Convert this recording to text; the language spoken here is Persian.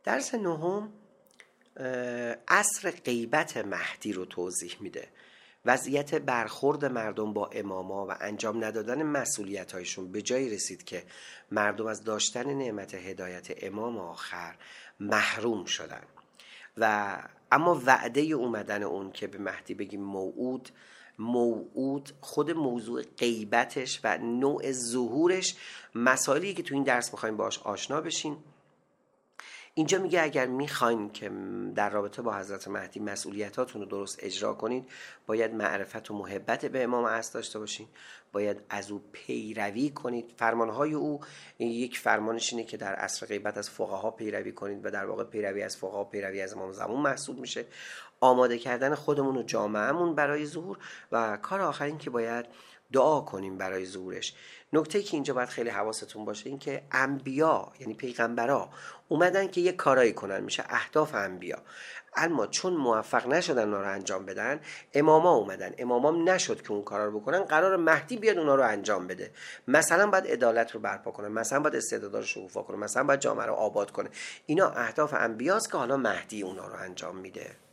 درس نهم عصر غیبت مهدی رو توضیح میده. وضعیت برخورد مردم با اماما و انجام ندادن مسئولیت‌هایشون به جایی رسید که مردم از داشتن نعمت هدایت امام آخر محروم شدن و اما وعده اومدن اون که به مهدی بگیم موعود خود موضوع غیبتش و نوع ظهورش مسائلی که تو این درس میخوایم باش آشنا بشین. اینجا میگه اگر میخواین که در رابطه با حضرت مهدی مسئولیتاتون رو درست اجرا کنید، باید معرفت و محبت به امام اصل داشته باشین، باید از او پیروی کنید. فرمانهای او یک فرمانش اینه که در عصر غیبت از فقها پیروی کنید و در واقع پیروی از فقها پیروی از امام زمان محسوب میشه. آماده کردن خودمون و جامعهمون برای ظهور و کار آخر این که باید دعا کنیم برای ظهورش. نکته که اینجا باید خیلی حواستون باشه این که انبیا یعنی پیغمبرا اومدن که یه کارایی کنن، میشه اهداف انبیا، اما چون موفق نشدن اونا رو انجام بدن، اماما اومدن، امامام نشد که اون کارا رو بکنن، قرار مهدی بیاد اونا رو انجام بده. مثلا باید عدالت رو برپا کنه، مثلا باید استعدادا رو شکوفا کنه، مثلا باید جامعه رو آباد کنه. اینا اهداف انبیاست که حالا مهدی اونا رو انجام میده.